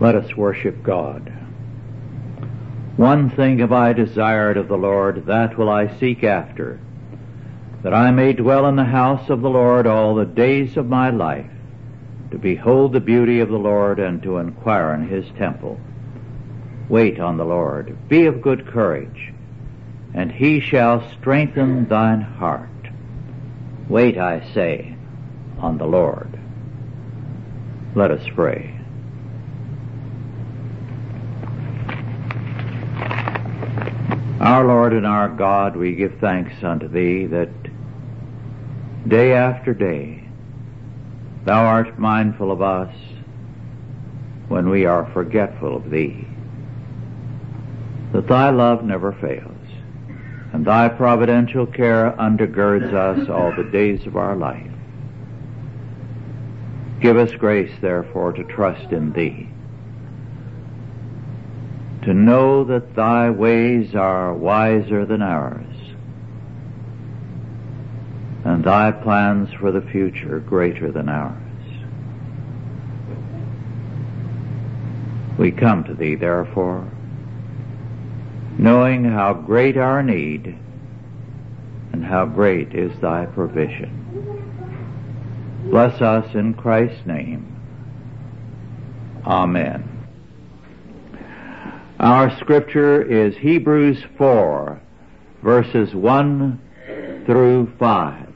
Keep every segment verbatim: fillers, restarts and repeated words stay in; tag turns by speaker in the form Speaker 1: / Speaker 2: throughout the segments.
Speaker 1: Let us worship God. One thing have I desired of the Lord, that will I seek after, that I may dwell in the house of the Lord all the days of my life, to behold the beauty of the Lord and to inquire in his temple. Wait on the Lord, be of good courage, and he shall strengthen thine heart. Wait, I say, on the Lord. Let us pray. Our Lord and our God, we give thanks unto thee that day after day thou art mindful of us when we are forgetful of thee, that thy love never fails, and thy providential care undergirds us all the days of our life. Give us grace, therefore, to trust in thee, to know that thy ways are wiser than ours, and thy plans for the future greater than ours. We come to thee, therefore, knowing how great our need and how great is thy provision. Bless us in Christ's name. Amen. Our scripture is Hebrews four, verses one through five.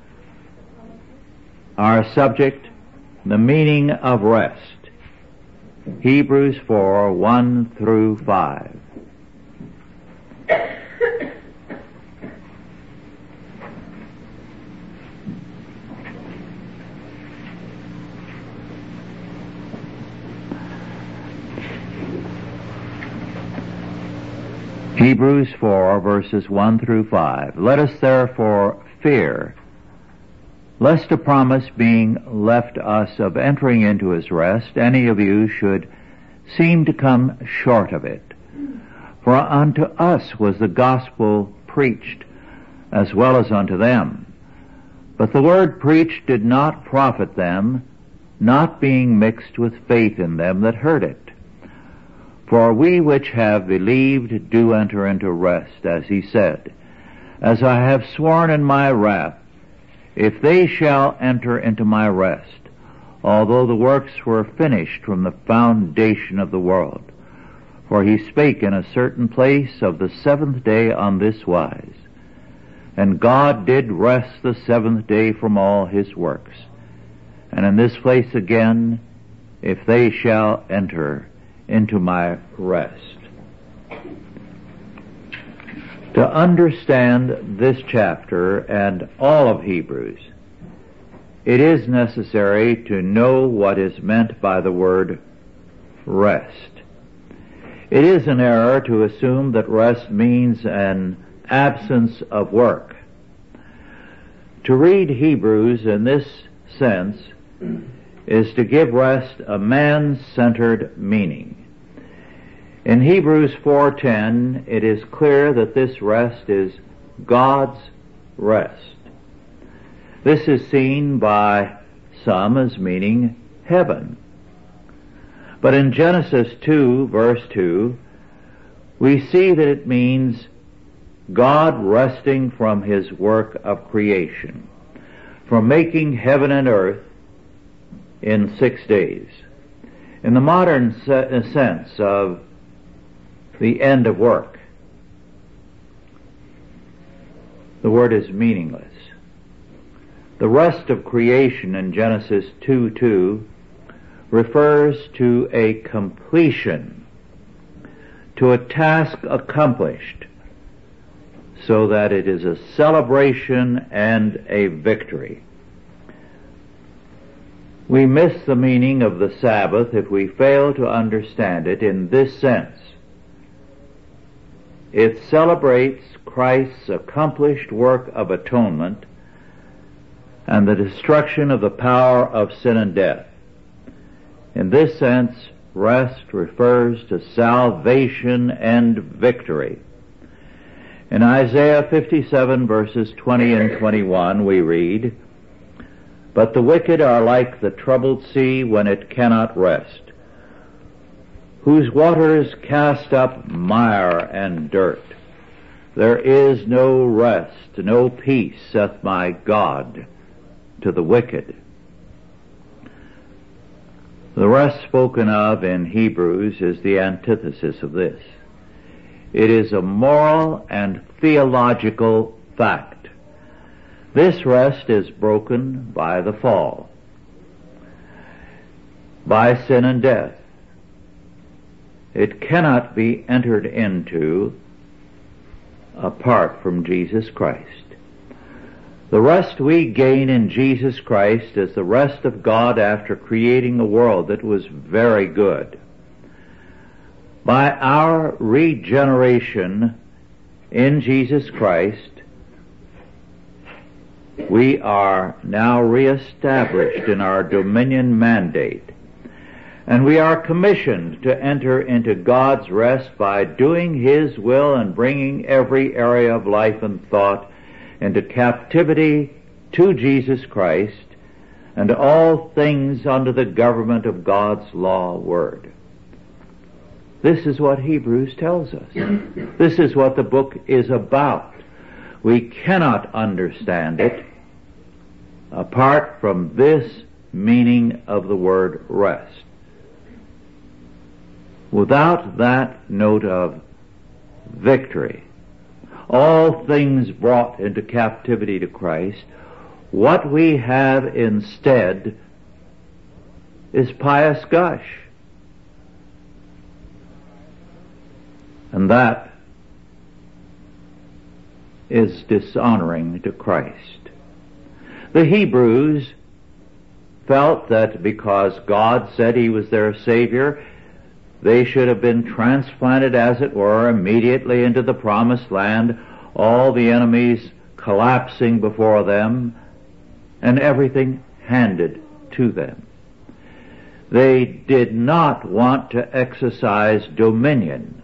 Speaker 1: Our subject, the meaning of rest. Hebrews four, one through five. Hebrews four, verses one through five. Let us therefore fear, lest a promise being left us of entering into his rest, any of you should seem to come short of it. For unto us was the gospel preached, as well as unto them. But the word preached did not profit them, not being mixed with faith in them that heard it. For we which have believed do enter into rest, as he said, As I have sworn in my wrath, if they shall enter into my rest, although the works were finished from the foundation of the world. For he spake in a certain place of the seventh day on this wise, And God did rest the seventh day from all his works. And in this place again, if they shall enter into my rest. To understand this chapter and all of Hebrews, it is necessary to know what is meant by the word rest. It is an error to assume that rest means an absence of work. To read Hebrews in this sense is to give rest a man-centered meaning. In Hebrews four ten, it is clear that this rest is God's rest. This is seen by some as meaning heaven. But in Genesis two, verse two, we see that it means God resting from his work of creation, from making heaven and earth in six days. In the modern se- sense of the end of work, the word is meaningless. The rest of creation in Genesis two two refers to a completion, to a task accomplished, so that it is a celebration and a victory. We miss the meaning of the Sabbath if we fail to understand it in this sense. It celebrates Christ's accomplished work of atonement and the destruction of the power of sin and death. In this sense, rest refers to salvation and victory. In Isaiah fifty-seven, verses twenty and twenty-one, we read, But the wicked are like the troubled sea when it cannot rest, whose waters cast up mire and dirt. There is no rest, no peace, saith my God, to the wicked. The rest spoken of in Hebrews is the antithesis of this. It is a moral and theological fact. This rest is broken by the fall, by sin and death. It cannot be entered into apart from Jesus Christ. The rest we gain in Jesus Christ is the rest of God after creating a world that was very good. By our regeneration in Jesus Christ, we are now reestablished in our dominion mandate, and we are commissioned to enter into God's rest by doing His will and bringing every area of life and thought into captivity to Jesus Christ and all things under the government of God's law word. This is what Hebrews tells us. This is what the book is about. We cannot understand it apart from this meaning of the word rest. Without that note of victory, all things brought into captivity to Christ, what we have instead is pious gush. And that is dishonoring to Christ. The Hebrews felt that because God said He was their Savior, they should have been transplanted, as it were, immediately into the promised land, all the enemies collapsing before them, and everything handed to them. They did not want to exercise dominion.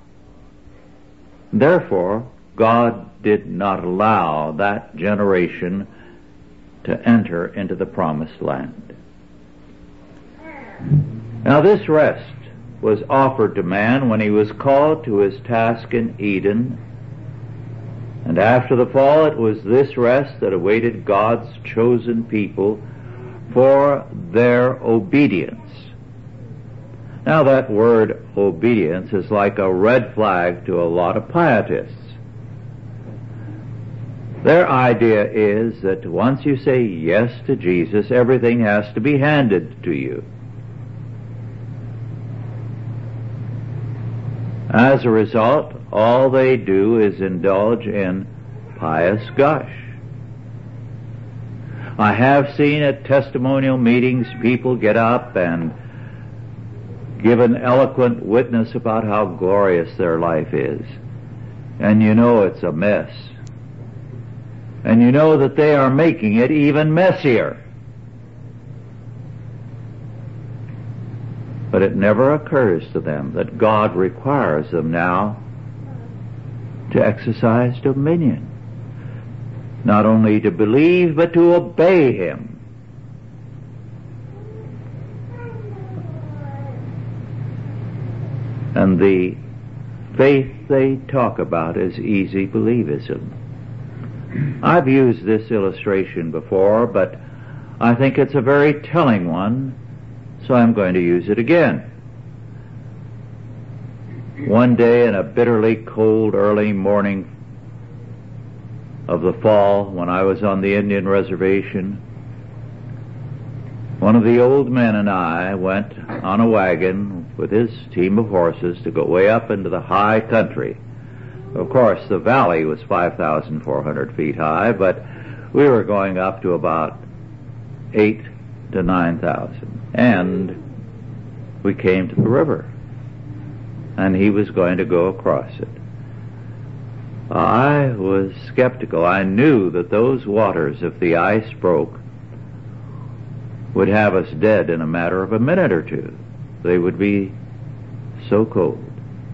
Speaker 1: Therefore, God did not allow that generation to enter into the promised land. Now this rest was offered to man when he was called to his task in Eden, and after the fall it was this rest that awaited God's chosen people for their obedience. Now that word obedience is like a red flag to a lot of pietists. Their idea is that once you say yes to Jesus, everything has to be handed to you. As a result, all they do is indulge in pious gush. I have seen at testimonial meetings people get up and give an eloquent witness about how glorious their life is. And you know it's a mess. And you know that they are making it even messier. But it never occurs to them that God requires them now to exercise dominion. Not only to believe, but to obey Him. And the faith they talk about is easy believism. I've used this illustration before, but I think it's a very telling one, so I'm going to use it again. One day in a bitterly cold early morning of the fall, when I was on the Indian reservation, one of the old men and I went on a wagon with his team of horses to go way up into the high country. Of course, the valley was five thousand four hundred feet high, but we were going up to about eight to nine thousand. And we came to the river, and he was going to go across it. I was skeptical. I knew that those waters, if the ice broke, would have us dead in a matter of a minute or two. They would be so cold.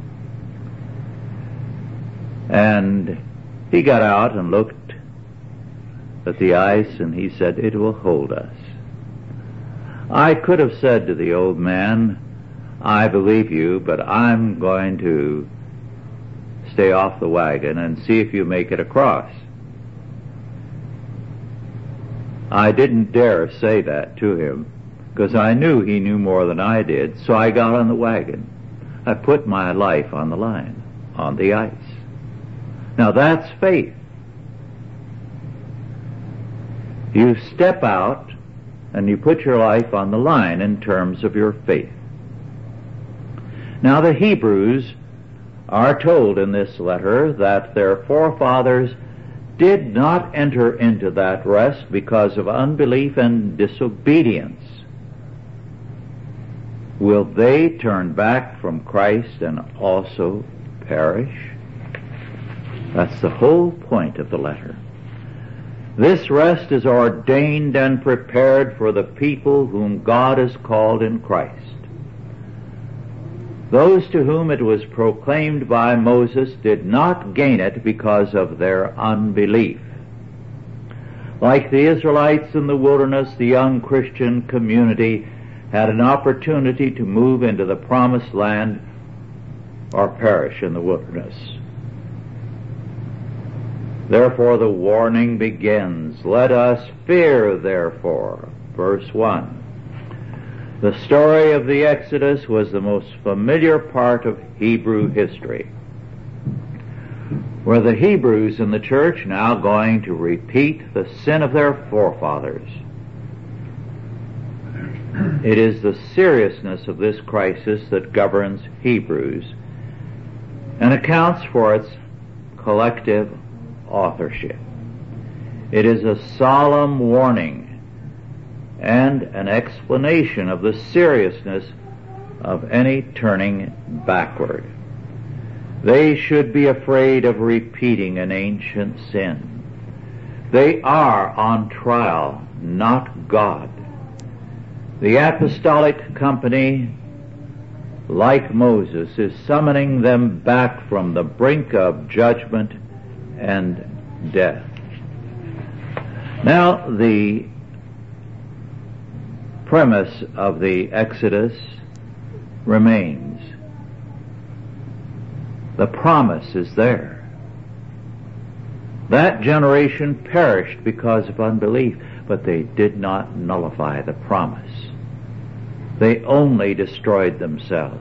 Speaker 1: And he got out and looked at the ice, and he said, "It will hold us." I could have said to the old man, I believe you, but I'm going to stay off the wagon and see if you make it across. I didn't dare say that to him, because I knew he knew more than I did, so I got on the wagon. I put my life on the line, on the ice. Now that's faith. You step out and you put your life on the line in terms of your faith. Now the Hebrews are told in this letter that their forefathers did not enter into that rest because of unbelief and disobedience. Will they turn back from Christ and also perish? That's the whole point of the letter. This rest is ordained and prepared for the people whom God has called in Christ. Those to whom it was proclaimed by Moses did not gain it because of their unbelief. Like the Israelites in the wilderness, the young Christian community had an opportunity to move into the promised land or perish in the wilderness. Therefore the warning begins, let us fear therefore. Verse one. The story of the Exodus was the most familiar part of Hebrew history. Were the Hebrews in the church now going to repeat the sin of their forefathers? It is the seriousness of this crisis that governs Hebrews and accounts for its collective authorship. It is a solemn warning and an explanation of the seriousness of any turning backward. They should be afraid of repeating an ancient sin. They are on trial, not God. The apostolic company, like Moses, is summoning them back from the brink of judgment and death. Now, the premise of the Exodus remains. The promise is there. That generation perished because of unbelief, but they did not nullify the promise. They only destroyed themselves.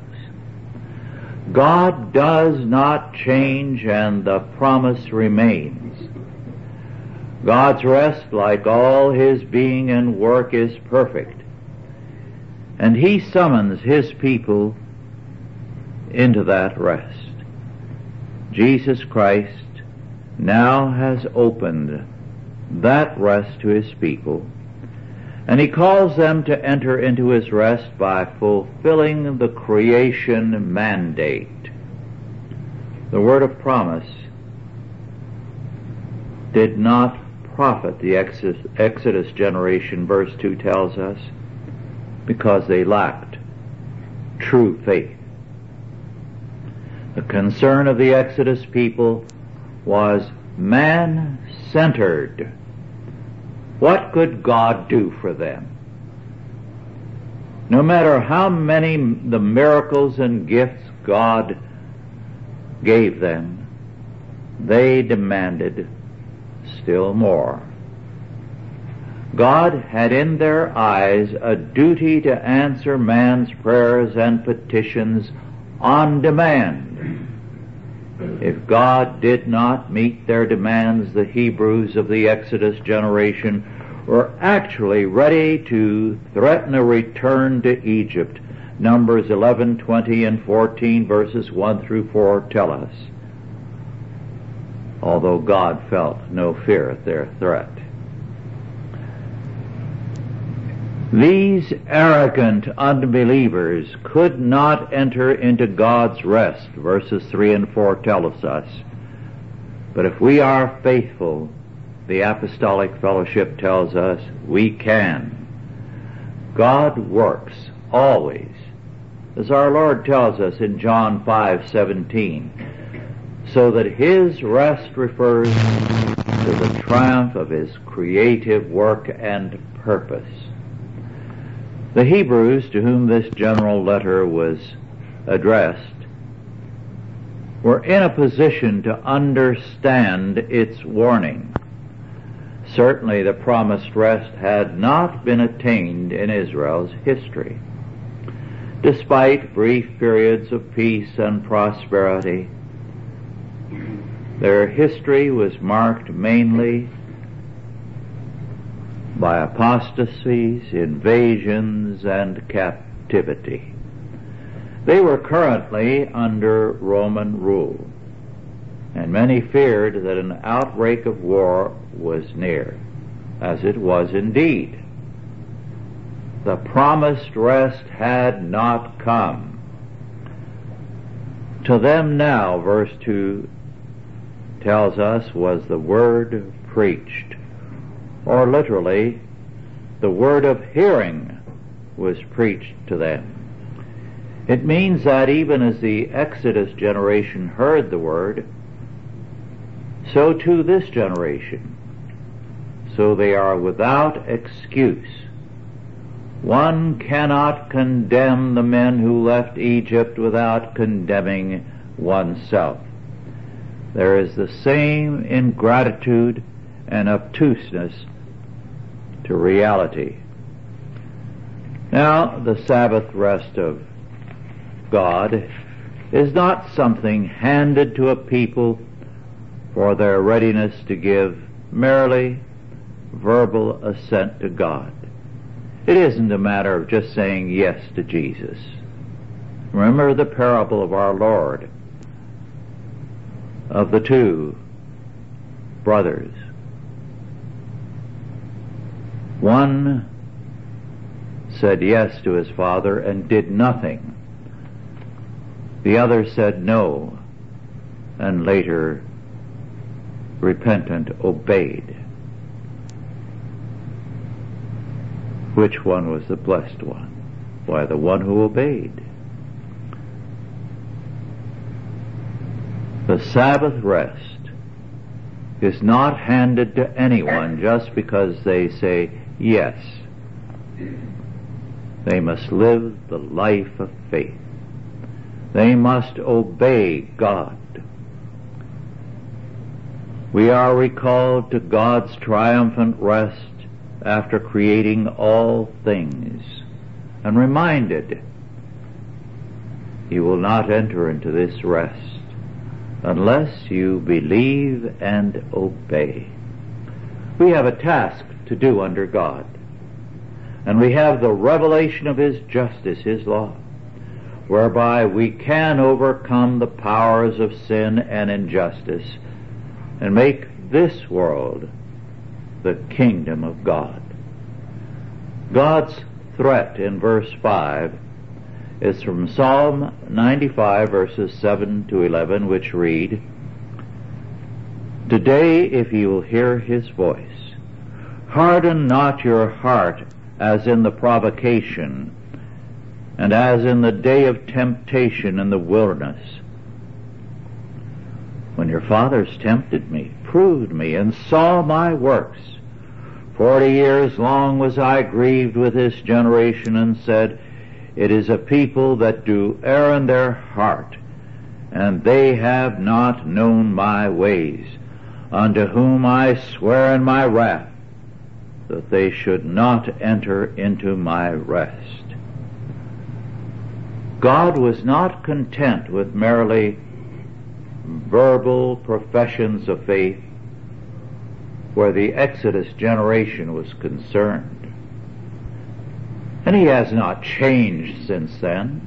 Speaker 1: God does not change, and the promise remains. God's rest, like all His being and work, is perfect. And He summons His people into that rest. Jesus Christ now has opened that rest to His people, and He calls them to enter into His rest by fulfilling the creation mandate. The word of promise did not profit the Exodus generation, verse two tells us, because they lacked true faith. The concern of the Exodus people was man-centered. What could God do for them? No matter how many the miracles and gifts God gave them, they demanded still more. God had in their eyes a duty to answer man's prayers and petitions on demand. If God did not meet their demands, the Hebrews of the Exodus generation were actually ready to threaten a return to Egypt. Numbers eleven, twenty, and fourteen, verses one through four tell us. Although God felt no fear at their threat. These arrogant unbelievers could not enter into God's rest, verses three and four tell us. But if we are faithful, the apostolic fellowship tells us we can. God works always, as our Lord tells us in John five seventeen, so that His rest refers to the triumph of His creative work and purpose. The Hebrews, to whom this general letter was addressed, were in a position to understand its warning. Certainly the promised rest had not been attained in Israel's history. Despite brief periods of peace and prosperity, their history was marked mainly by apostasies, invasions, and captivity. They were currently under Roman rule, and many feared that an outbreak of war was near, as it was indeed. The promised rest had not come. To them now, verse two tells us, was the word preached, or literally, the word of hearing was preached to them. It means that even as the Exodus generation heard the word, so too this generation. So they are without excuse. One cannot condemn the men who left Egypt without condemning oneself. There is the same ingratitude and obtuseness to reality. Now, the Sabbath rest of God is not something handed to a people for their readiness to give merely verbal assent to God. It isn't a matter of just saying yes to Jesus. Remember the parable of our Lord, of the two brothers. One said yes to his father and did nothing. The other said no, and later, repentant, obeyed. Which one was the blessed one? Why, the one who obeyed. The Sabbath rest is not handed to anyone just because they say yes. They must live the life of faith. They must obey God. We are recalled to God's triumphant rest after creating all things, and reminded, you will not enter into this rest unless you believe and obey. We have a task to do under God, and we have the revelation of His justice, His law, whereby we can overcome the powers of sin and injustice and make this world the kingdom of God. God's threat in verse five is from Psalm ninety-five, verses seven to eleven, which read, Today, if ye will hear His voice, harden not your heart as in the provocation, and as in the day of temptation in the wilderness, when your fathers tempted me, proved me, and saw my works. Forty years long was I grieved with this generation, and said, It is a people that do err in their heart, and they have not known my ways, unto whom I swear in my wrath, that they should not enter into my rest. God was not content with merely verbal professions of faith where the Exodus generation was concerned. And He has not changed since then.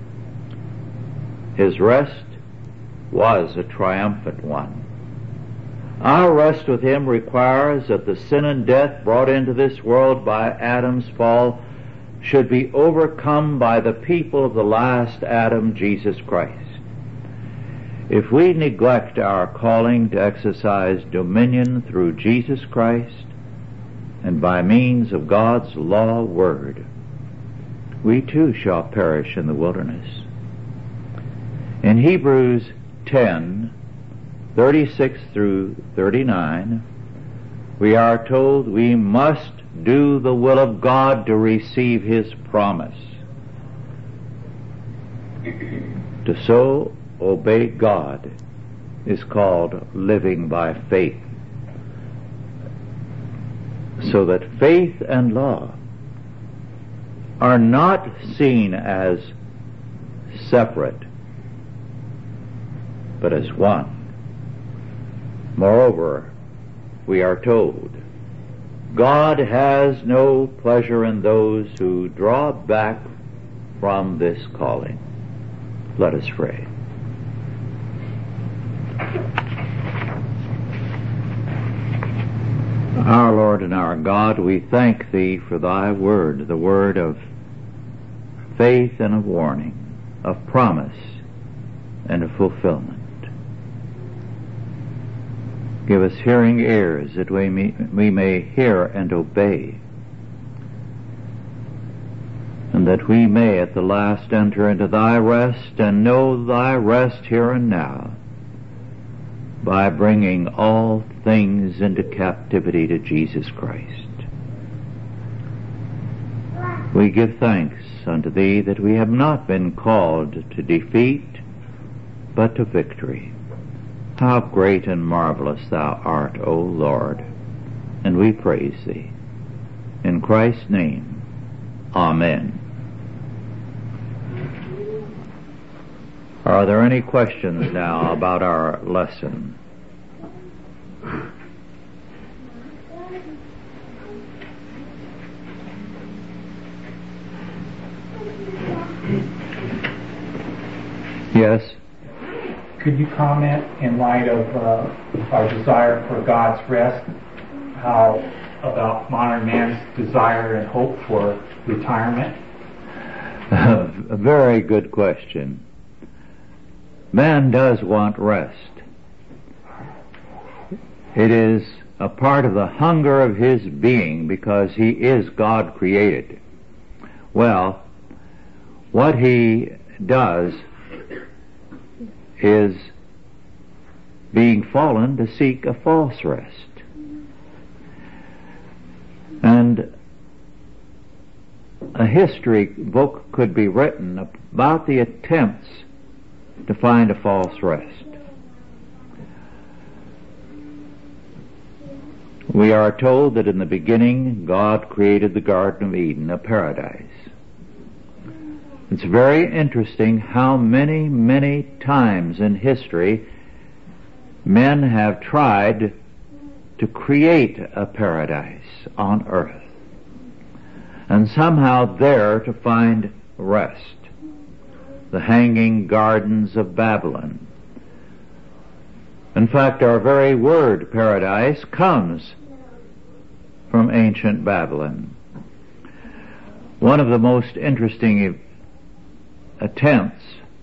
Speaker 1: His rest was a triumphant one. Our rest with Him requires that the sin and death brought into this world by Adam's fall should be overcome by the people of the last Adam, Jesus Christ. If we neglect our calling to exercise dominion through Jesus Christ and by means of God's law word, we too shall perish in the wilderness. In Hebrews ten, thirty-six through thirty-nine, we are told we must do the will of God to receive His promise. To so obey God is called living by faith. So that faith and law are not seen as separate, but as one. Moreover, we are told, God has no pleasure in those who draw back from this calling. Let us pray. Our Lord and our God, we thank Thee for Thy word, the word of faith and of warning, of promise and of fulfillment. Give us hearing ears that we may, we may hear and obey, and that we may at the last enter into Thy rest and know Thy rest here and now by bringing all things into captivity to Jesus Christ. We give thanks unto Thee that we have not been called to defeat, but to victory. How great and marvelous Thou art, O Lord, and we praise Thee. In Christ's name, Amen. Are there any questions now about our lesson? Yes?
Speaker 2: Could you comment, in light of uh, our desire for God's rest, how about modern man's desire and hope for retirement?
Speaker 1: A very good question. Man does want rest. It is a part of the hunger of his being because he is God created. Well, what he does is, being fallen, to seek a false rest. And a history book could be written about the attempts to find a false rest. We are told that in the beginning God created the Garden of Eden, a paradise. It's very interesting how many, many times in history men have tried to create a paradise on earth and somehow there to find rest. The hanging gardens of Babylon. In fact, our very word paradise comes from ancient Babylon. One of the most interesting attempts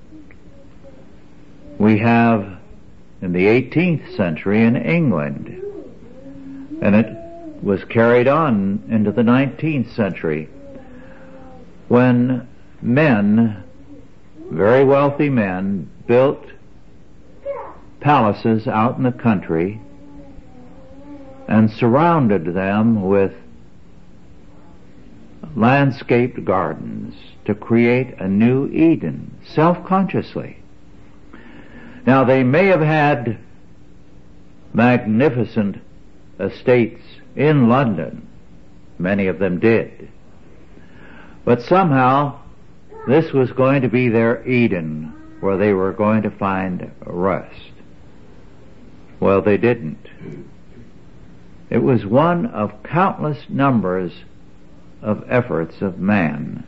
Speaker 1: we have in the eighteenth century in England, and it was carried on into the nineteenth century, when men, very wealthy men, built palaces out in the country and surrounded them with landscaped gardens to create a new Eden, self-consciously. Now, they may have had magnificent estates in London. Many of them did. But somehow this was going to be their Eden, where they were going to find rest. Well, they didn't. It was one of countless numbers of efforts of man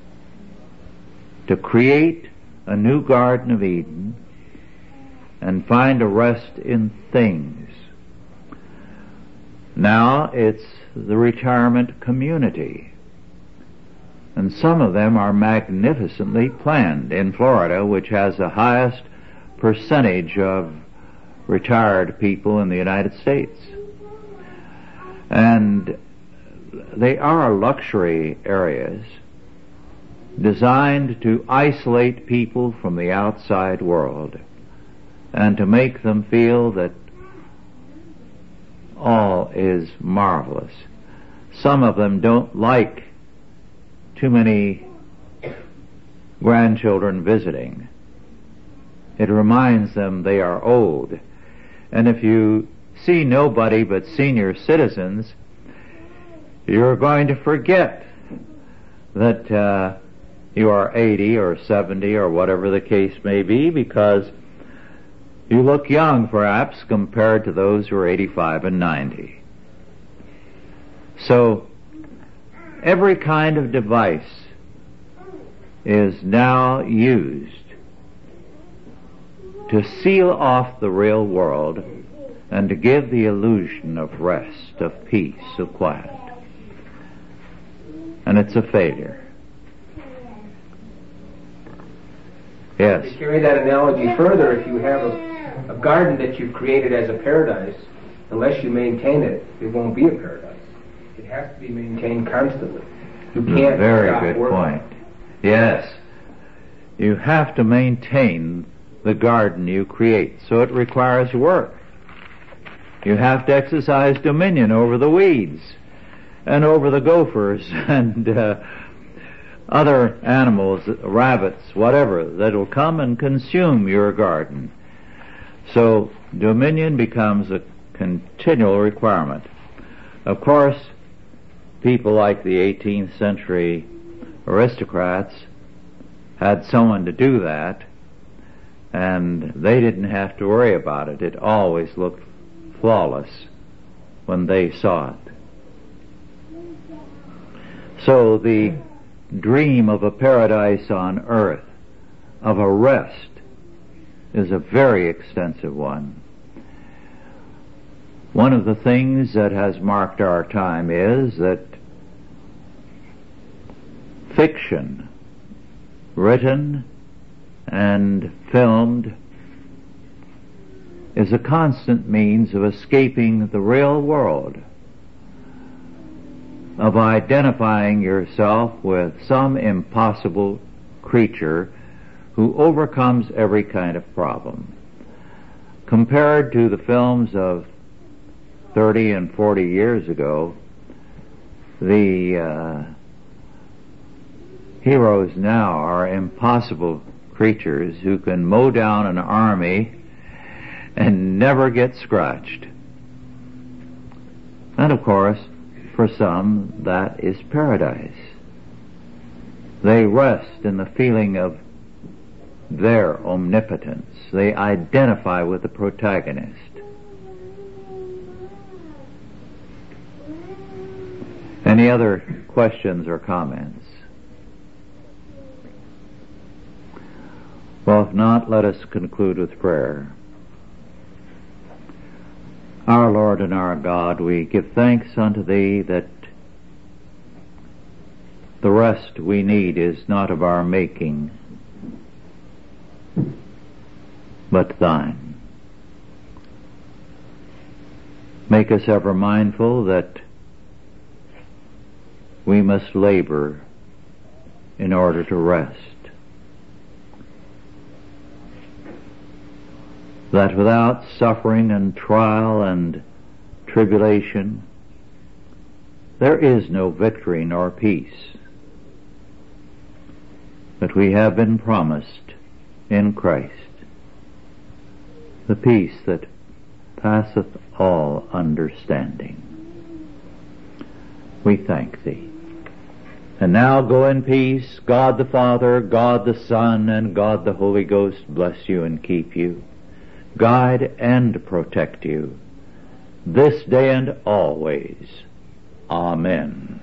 Speaker 1: to create a new Garden of Eden and find a rest in things. Now it's the retirement community. And some of them are magnificently planned. In Florida, which has the highest percentage of retired people in the United States. And they are luxury areas designed to isolate people from the outside world and to make them feel that all is marvelous. some of them don't like too many grandchildren visiting. It reminds them they are old. And if you see nobody but senior citizens, you're going to forget that uh, you are eighty or seventy or whatever the case may be, because you look young perhaps compared to those who are eighty-five and ninety. So every kind of device is now used to seal off the real world and to give the illusion of rest, of peace, of quiet. And it's a failure. Yes.
Speaker 3: To carry that analogy further, if you have a, a garden that you've created as a paradise, unless you maintain it, it won't be a paradise. It has to be maintained constantly. You can't
Speaker 1: Very
Speaker 3: stop
Speaker 1: good
Speaker 3: working.
Speaker 1: point. Yes. You have to maintain the garden you create, so it requires work. You have to exercise dominion over the weeds and over the gophers and uh, other animals, rabbits, whatever, that will come and consume your garden. So dominion becomes a continual requirement. Of course, people like the eighteenth century aristocrats had someone to do that, and they didn't have to worry about it. It always looked flawless when they saw it. So the dream of a paradise on earth, of a rest, is a very extensive one. One of the things that has marked our time is that fiction, written and filmed, is a constant means of escaping the real world, of identifying yourself with some impossible creature who overcomes every kind of problem. Compared to the films of thirty and forty years ago, the uh, heroes now are impossible creatures who can mow down an army and never get scratched. And of course, for some, that is paradise. They rest in the feeling of their omnipotence. They identify with the protagonist. Any other questions or comments? Well, if not, let us conclude with prayer. Our Lord and our God, we give thanks unto Thee that the rest we need is not of our making, but Thine. Make us ever mindful that we must labor in order to rest, that without suffering and trial and tribulation, there is no victory nor peace. But we have been promised in Christ the peace that passeth all understanding. We thank Thee. And now go in peace. God the Father, God the Son, and God the Holy Ghost bless you and keep you, guide and protect you, this day and always. Amen.